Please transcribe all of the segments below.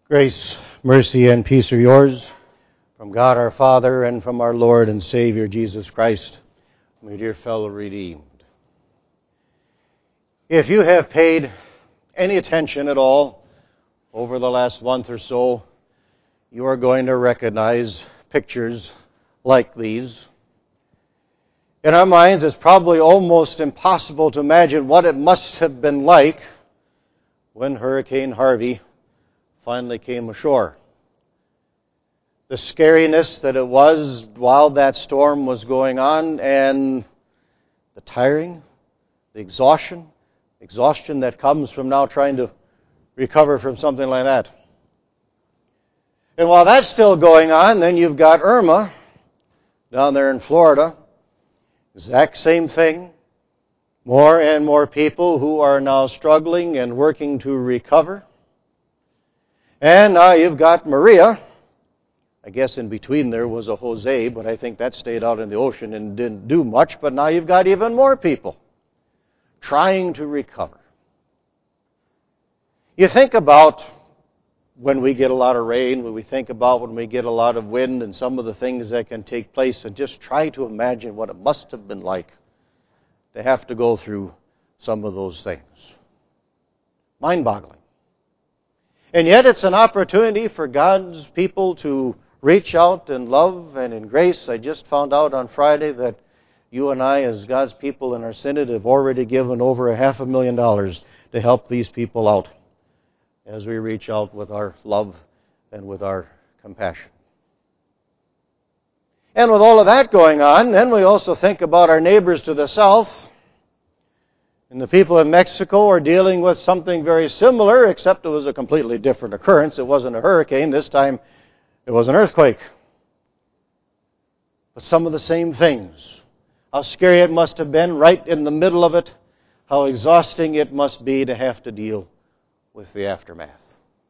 Grace, mercy, and peace are yours from God our Father and from our Lord and Savior Jesus Christ, my dear fellow redeemed. If you have paid any attention at all over the last month or so, you are going to recognize pictures like these. In our minds, it's probably almost impossible to imagine what it must have been like when Hurricane Harvey finally came ashore. The scariness that it was while that storm was going on, and the tiring, the exhaustion that comes from now trying to recover from something like that. And while that's still going on, then you've got Irma down there in Florida. Exact same thing. More and more people who are now struggling and working to recover. And now you've got Maria. I guess in between there was a Jose, but I think that stayed out in the ocean and didn't do much. But now you've got even more people trying to recover. You think about when we get a lot of rain, when we think about when we get a lot of wind and some of the things that can take place, and just try to imagine what it must have been like to have to go through some of those things. Mind-boggling. And yet it's an opportunity for God's people to reach out in love and in grace. I just found out on Friday that you and I, as God's people in our synod, have already given over $500,000 to help these people out as we reach out with our love and with our compassion. And with all of that going on, then we also think about our neighbors to the south. And the people of Mexico are dealing with something very similar, except it was a completely different occurrence. It wasn't a hurricane. This time it was an earthquake. But some of the same things. How scary it must have been right in the middle of it. How exhausting it must be to have to deal with the aftermath.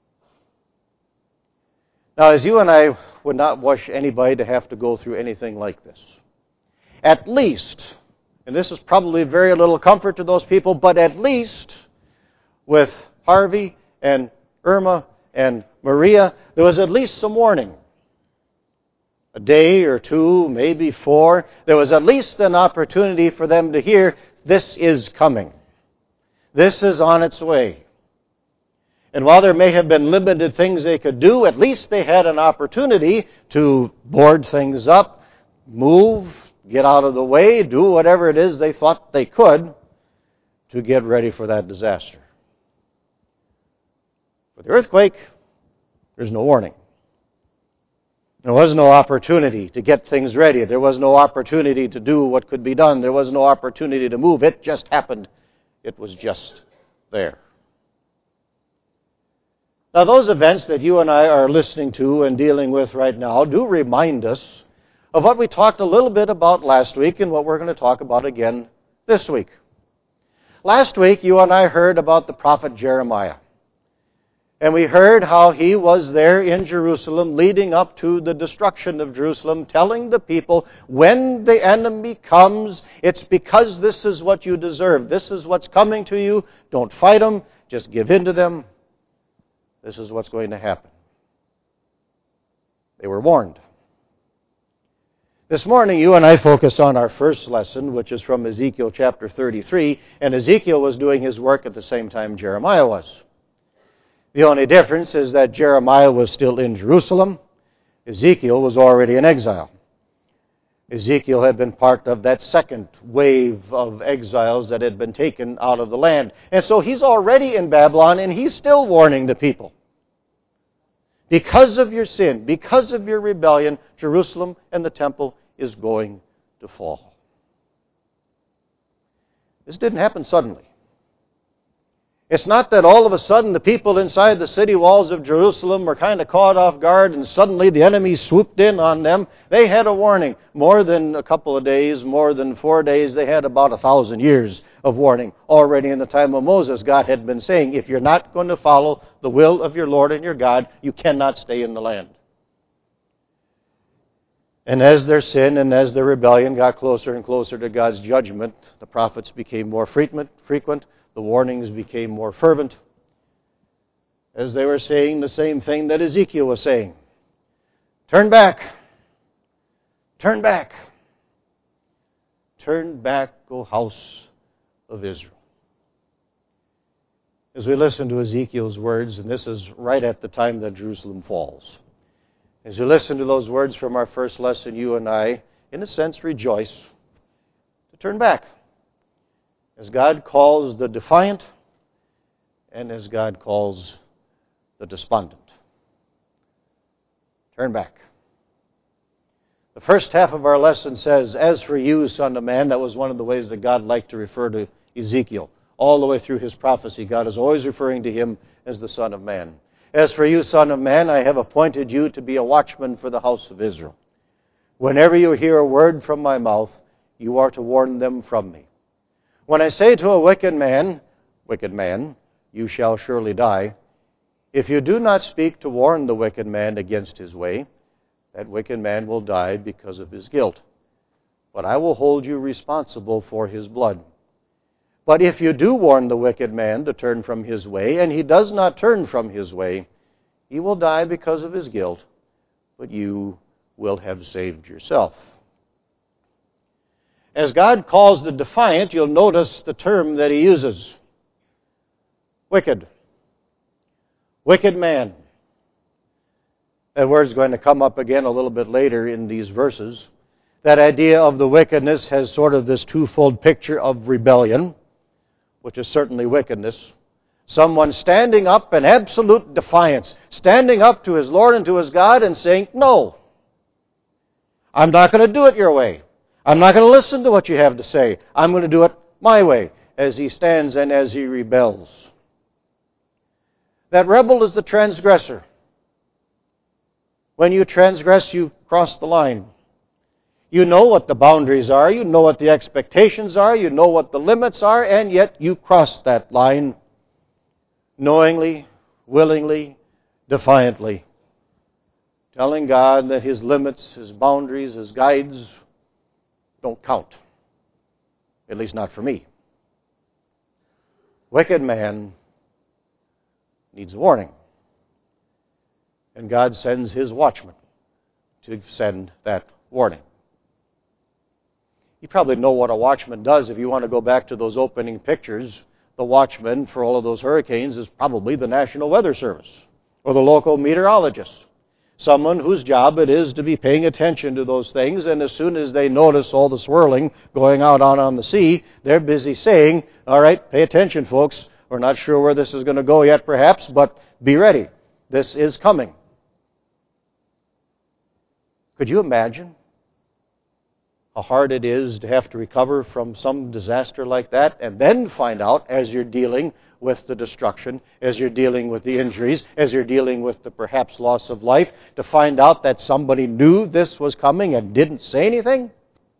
Now, as you and I would not wish anybody to have to go through anything like this, at least, and this is probably very little comfort to those people, but at least with Harvey and Irma and Maria, there was at least some warning. A day or two, maybe 4, there was at least an opportunity for them to hear, this is coming. This is on its way. And while there may have been limited things they could do, at least they had an opportunity to board things up, move, get out of the way, do whatever it is they thought they could to get ready for that disaster. For the earthquake, there's no warning. There was no opportunity to get things ready. There was no opportunity to do what could be done. There was no opportunity to move. It just happened. It was just there. Now, those events that you and I are listening to and dealing with right now do remind us of what we talked a little bit about last week and what we're going to talk about again this week. Last week, you and I heard about the prophet Jeremiah. And we heard how he was there in Jerusalem leading up to the destruction of Jerusalem, telling the people, when the enemy comes, it's because this is what you deserve. This is what's coming to you. Don't fight them. Just give in to them. This is what's going to happen. They were warned. This morning, you and I focus on our first lesson, which is from Ezekiel chapter 33, and Ezekiel was doing his work at the same time Jeremiah was. The only difference is that Jeremiah was still in Jerusalem. Ezekiel was already in exile. Ezekiel had been part of that second wave of exiles that had been taken out of the land. And so he's already in Babylon, and he's still warning the people. Because of your sin, because of your rebellion, Jerusalem and the temple is going to fall. This didn't happen suddenly. It's not that all of a sudden the people inside the city walls of Jerusalem were kind of caught off guard and suddenly the enemy swooped in on them. They had a warning. More than a couple of days, more than 4 days, they had about 1,000 years of warning. Already in the time of Moses, God had been saying, if you're not going to follow the will of your Lord and your God, you cannot stay in the land. And as their sin and as their rebellion got closer and closer to God's judgment, the prophets became more frequent. The warnings became more fervent. as they were saying the same thing that Ezekiel was saying. Turn back. Turn back. Turn back, O house of Israel. As we listen to Ezekiel's words, and this is right at the time that Jerusalem falls. As you listen to those words from our first lesson, you and I, in a sense, rejoice to turn back. As God calls the defiant, and as God calls the despondent. Turn back. The first half of our lesson says, as for you, son of man, that was one of the ways that God liked to refer to Ezekiel. All the way through his prophecy, God is always referring to him as the Son of Man. As for you, son of man, I have appointed you to be a watchman for the house of Israel. Whenever you hear a word from my mouth, you are to warn them from me. When I say to a wicked man, you shall surely die, if you do not speak to warn the wicked man against his way, that wicked man will die because of his guilt. But I will hold you responsible for his blood. But if you do warn the wicked man to turn from his way, and he does not turn from his way, he will die because of his guilt, but you will have saved yourself. As God calls the defiant, you'll notice the term that he uses. Wicked. Wicked man. That word's going to come up again a little bit later in these verses. That idea of the wickedness has sort of this twofold picture of rebellion, which is certainly wickedness. Someone standing up in absolute defiance, standing up to his Lord and to his God and saying, no, I'm not going to do it your way. I'm not going to listen to what you have to say. I'm going to do it my way, as he stands and as he rebels. That rebel is the transgressor. When you transgress, you cross the line. You know what the boundaries are, you know what the expectations are, you know what the limits are, and yet you cross that line knowingly, willingly, defiantly, telling God that his limits, his boundaries, his guides don't count, at least not for me. Wicked man needs warning, and God sends his watchman to send that warning. You probably know what a watchman does. If you want to go back to those opening pictures, the watchman for all of those hurricanes is probably the National Weather Service or the local meteorologist. Someone whose job it is to be paying attention to those things, and as soon as they notice all the swirling going out on the sea, they're busy saying, all right, pay attention, folks. We're not sure where this is going to go yet, perhaps, but be ready. This is coming. Could you imagine how hard it is to have to recover from some disaster like that and then find out as you're dealing with the destruction, as you're dealing with the injuries, as you're dealing with the perhaps loss of life, to find out that somebody knew this was coming and didn't say anything?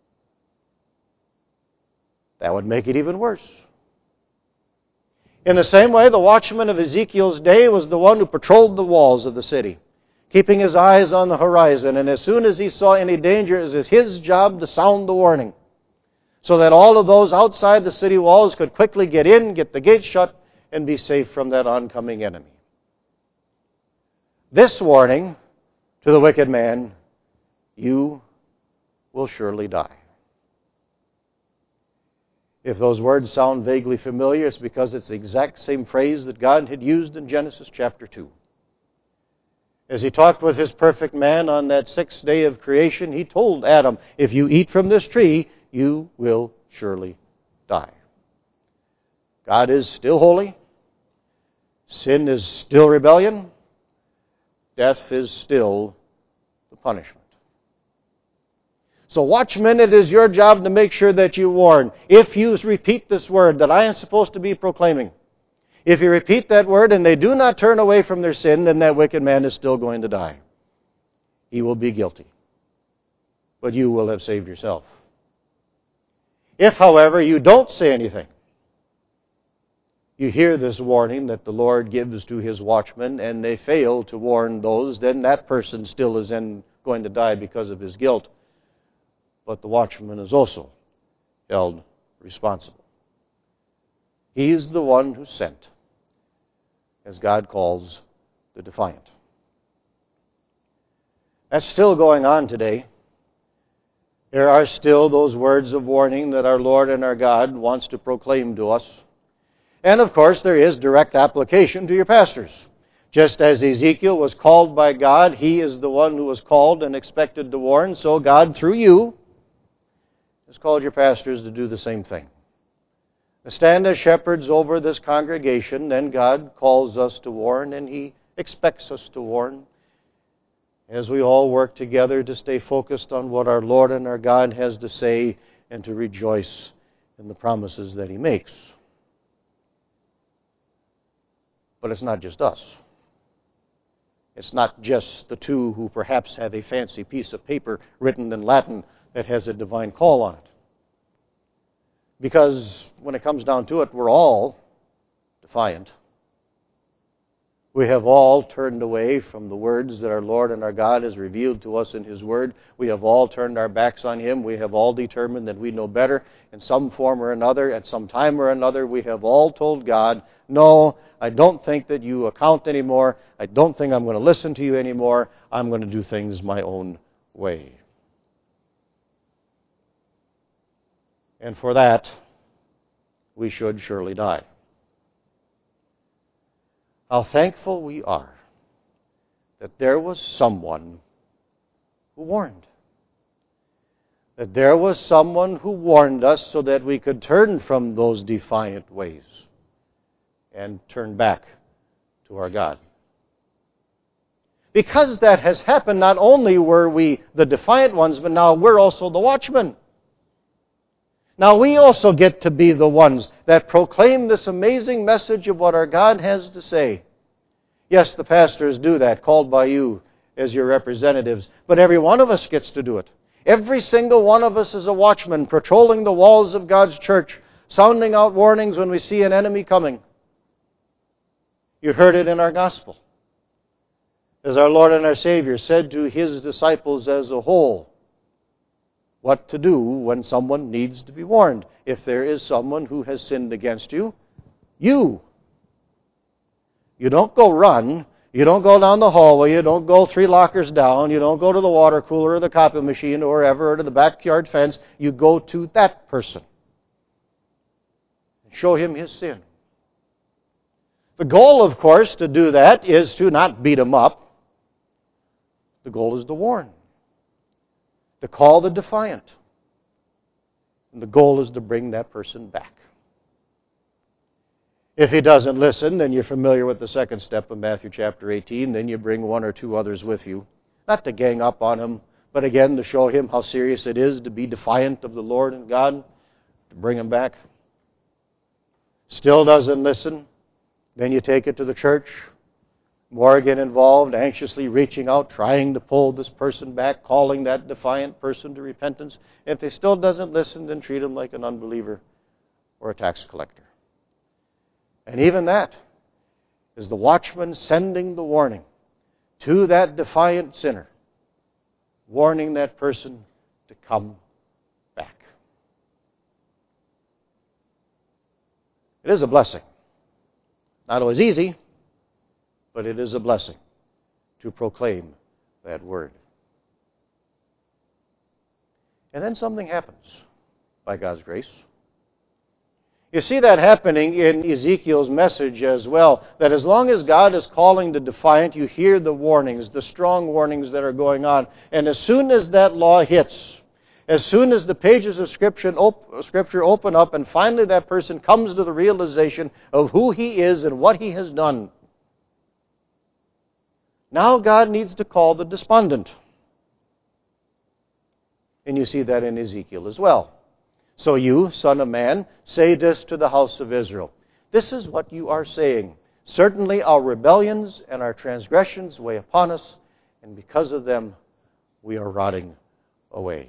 That would make it even worse. In the same way, the watchman of Ezekiel's day was the one who patrolled the walls of the city, keeping his eyes on the horizon, and as soon as he saw any danger, it was his job to sound the warning, so that all of those outside the city walls could quickly get in, get the gates shut, and be safe from that oncoming enemy. This warning to the wicked man, you will surely die. If those words sound vaguely familiar, it's because it's the exact same phrase that God had used in Genesis chapter 2. As he talked with his perfect man on that sixth day of creation, he told Adam, if you eat from this tree, you will surely die. God is still holy. Sin is still rebellion. Death is still the punishment. So watchmen, it is your job to make sure that you warn. If you repeat this word that I am supposed to be proclaiming, if you repeat that word and they do not turn away from their sin, then that wicked man is still going to die. He will be guilty. But you will have saved yourself. If, however, you don't say anything, you hear this warning that the Lord gives to his watchmen and they fail to warn those, then that person still is going to die because of his guilt. But the watchman is also held responsible. He's the one who sent as God calls the defiant. That's still going on today. There are still those words of warning that our Lord and our God wants to proclaim to us. And of course, there is direct application to your pastors. Just as Ezekiel was called by God, he is the one who was called and expected to warn, so God, through you, has called your pastors to do the same thing. To stand as shepherds over this congregation, then God calls us to warn, and He expects us to warn, as we all work together to stay focused on what our Lord and our God has to say and to rejoice in the promises that He makes. But it's not just us. It's not just the two who perhaps have a fancy piece of paper written in Latin that has a divine call on it. Because when it comes down to it, we're all defiant. We have all turned away from the words that our Lord and our God has revealed to us in His Word. We have all turned our backs on Him. We have all determined that we know better in some form or another. At some time or another, we have all told God, no, I don't think that you account anymore. I don't think I'm going to listen to you anymore. I'm going to do things my own way. And for that, we should surely die. How thankful we are that there was someone who warned. That there was someone who warned us so that we could turn from those defiant ways and turn back to our God. Because that has happened, not only were we the defiant ones, but now we're also the watchmen. Now we also get to be the ones that proclaim this amazing message of what our God has to say. Yes, the pastors do that, called by you as your representatives, but every one of us gets to do it. Every single one of us is a watchman, patrolling the walls of God's church, sounding out warnings when we see an enemy coming. You heard it in our gospel. As our Lord and our Savior said to His disciples as a whole, what to do when someone needs to be warned. If there is someone who has sinned against you, you don't go run. You don't go down the hallway. You don't go 3 lockers down. You don't go to the water cooler or the copy machine or wherever, or to the backyard fence. You go to that person and show him his sin. The goal, of course, to do that is to not beat him up. The goal is to warn, to call the defiant. And the goal is to bring that person back. If he doesn't listen, then you're familiar with the second step of Matthew chapter 18. Then you bring 1 or 2 others with you. Not to gang up on him, but again to show him how serious it is to be defiant of the Lord and God, to bring him back. Still doesn't listen, then you take it to the church. More get involved, anxiously reaching out, trying to pull this person back, calling that defiant person to repentance. If they still doesn't listen, then treat him like an unbeliever or a tax collector. And even that is the watchman sending the warning to that defiant sinner, warning that person to come back. It is a blessing. Not always easy, but it is a blessing to proclaim that word. And then something happens by God's grace. You see that happening in Ezekiel's message as well, that as long as God is calling the defiant, you hear the warnings, the strong warnings that are going on. And as soon as that law hits, as soon as the pages of Scripture open up and finally that person comes to the realization of who he is and what he has done, now God needs to call the despondent. And you see that in Ezekiel as well. So you, son of man, say this to the house of Israel. This is what you are saying. Certainly our rebellions and our transgressions weigh upon us, and because of them we are rotting away.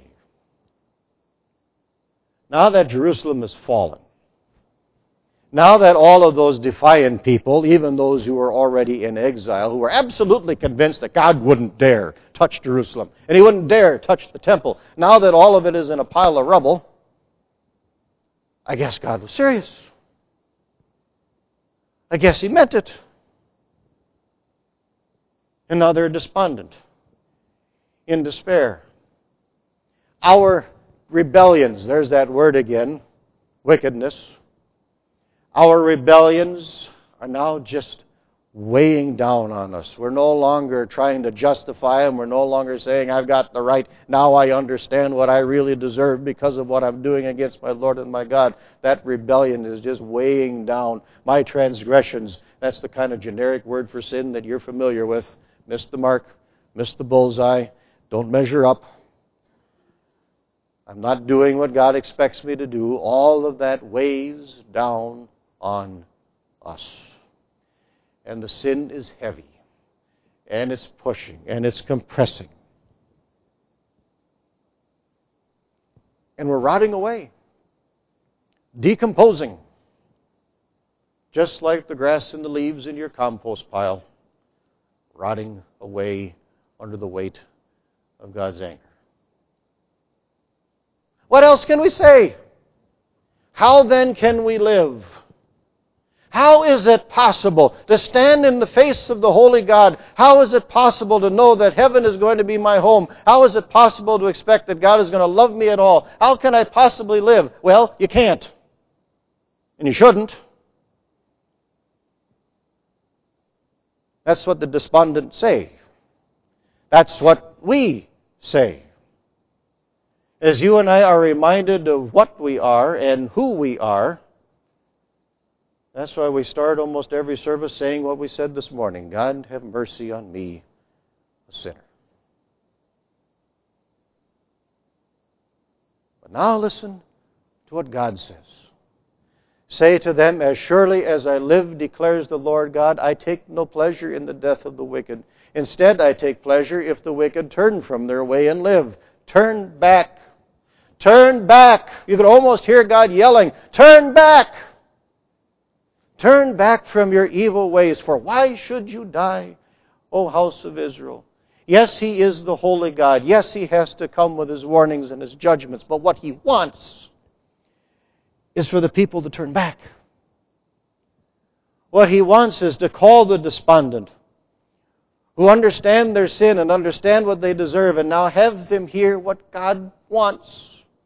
Now that Jerusalem is fallen, now that all of those defiant people, even those who were already in exile, who were absolutely convinced that God wouldn't dare touch Jerusalem, and He wouldn't dare touch the temple, now that all of it is in a pile of rubble, I guess God was serious. I guess He meant it. And now they're despondent, in despair. Our rebellions, there's that word again, wickedness. Our rebellions are now just weighing down on us. We're no longer trying to justify them. We're no longer saying, I've got the right. Now I understand what I really deserve because of what I'm doing against my Lord and my God. That rebellion is just weighing down my transgressions. That's the kind of generic word for sin that you're familiar with. Missed the mark, missed the bullseye, don't measure up. I'm not doing what God expects me to do. All of that weighs down on us. And the sin is heavy, and it's pushing, and it's compressing. And we're rotting away, decomposing, just like the grass and the leaves in your compost pile, rotting away under the weight of God's anger. What else can we say? How then can we live? How is it possible to stand in the face of the holy God? How is it possible to know that heaven is going to be my home? How is it possible to expect that God is going to love me at all? How can I possibly live? Well, you can't. And you shouldn't. That's what the despondent say. That's what we say. As you and I are reminded of what we are and who we are, that's why we start almost every service saying what we said this morning. God, have mercy on me, a sinner. But now listen to what God says. Say to them, as surely as I live, declares the Lord God, I take no pleasure in the death of the wicked. Instead, I take pleasure if the wicked turn from their way and live. Turn back. Turn back. You could almost hear God yelling, turn back. Turn back from your evil ways, for why should you die, O house of Israel? Yes, He is the holy God. Yes, He has to come with His warnings and His judgments. But what He wants is for the people to turn back. What He wants is to call the despondent, who understand their sin and understand what they deserve, and now have them hear what God wants.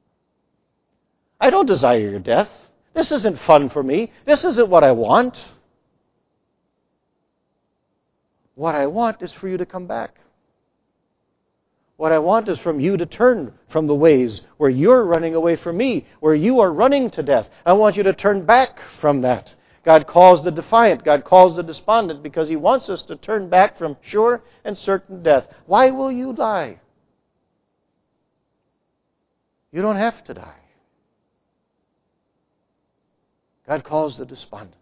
I don't desire your death. This isn't fun for me. This isn't what I want. What I want is for you to come back. What I want is from you to turn from the ways where you're running away from me, where you are running to death. I want you to turn back from that. God calls the defiant. God calls the despondent because He wants us to turn back from sure and certain death. Why will you die? You don't have to die. God calls the despondent.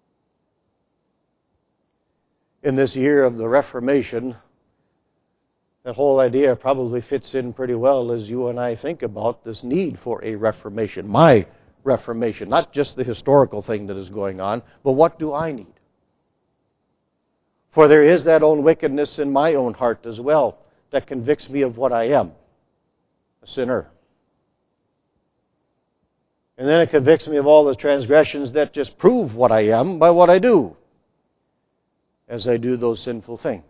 In this year of the Reformation, that whole idea probably fits in pretty well as you and I think about this need for a reformation. My reformation, not just the historical thing that is going on, but what do I need? For there is that own wickedness in my own heart as well that convicts me of what I am, a sinner. And then it convicts me of all the transgressions that just prove what I am by what I do as I do those sinful things.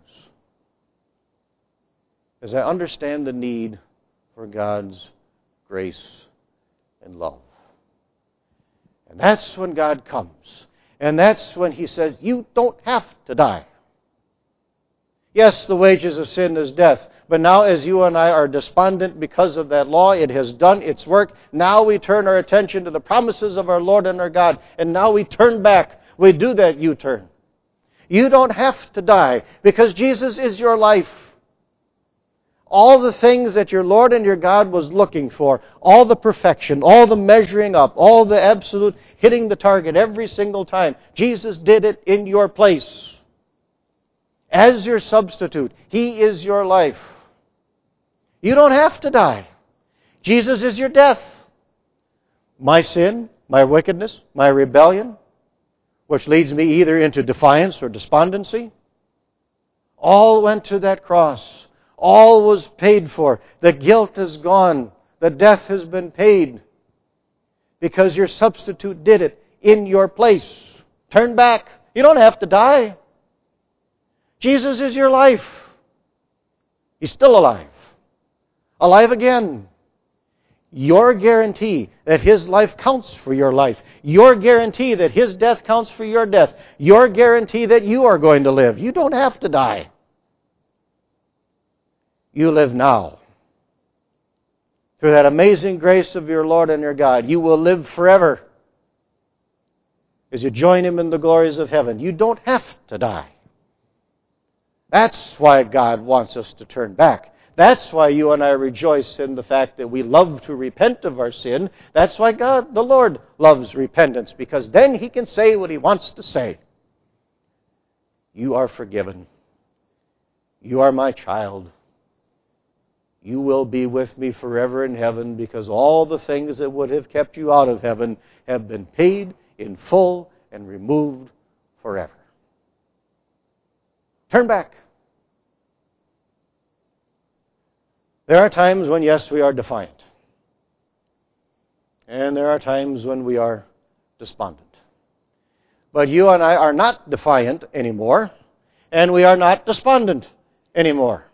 As I understand the need for God's grace and love. And that's when God comes. And that's when He says, you don't have to die. Yes, the wages of sin is death. But now as you and I are despondent because of that law, it has done its work. Now we turn our attention to the promises of our Lord and our God. And now we turn back. We do that U-turn. You don't have to die because Jesus is your life. All the things that your Lord and your God was looking for, all the perfection, all the measuring up, all the absolute hitting the target every single time, Jesus did it in your place. As your substitute, He is your life. You don't have to die. Jesus is your death. My sin, my wickedness, my rebellion, which leads me either into defiance or despondency, all went to that cross. All was paid for. The guilt is gone. The death has been paid. Because your substitute did it in your place. Turn back. You don't have to die. Jesus is your life. He's still alive. Alive again. Your guarantee that His life counts for your life. Your guarantee that His death counts for your death. Your guarantee that you are going to live. You don't have to die. You live now. Through that amazing grace of your Lord and your God, you will live forever as you join Him in the glories of heaven. You don't have to die. That's why God wants us to turn back. That's why you and I rejoice in the fact that we love to repent of our sin. That's why God, the Lord, loves repentance, because then He can say what He wants to say. You are forgiven. You are my child. You will be with me forever in heaven, because all the things that would have kept you out of heaven have been paid in full and removed forever. Turn back. There are times when, yes, we are defiant. And there are times when we are despondent. But you and I are not defiant anymore, and we are not despondent anymore.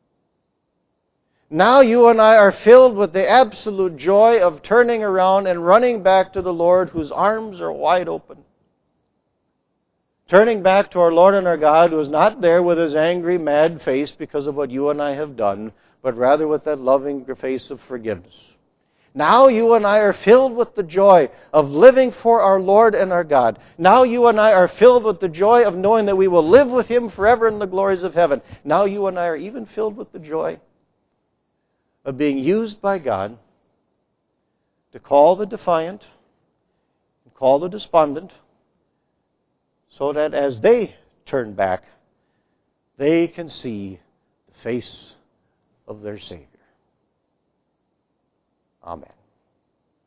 Now you and I are filled with the absolute joy of turning around and running back to the Lord, whose arms are wide open. Turning back to our Lord and our God, who is not there with His angry, mad face because of what you and I have done, but rather with that loving face of forgiveness. Now you and I are filled with the joy of living for our Lord and our God. Now you and I are filled with the joy of knowing that we will live with Him forever in the glories of heaven. Now you and I are even filled with the joy of being used by God to call the defiant, and call the despondent, so that as they turn back, they can see the face of their Savior. Amen.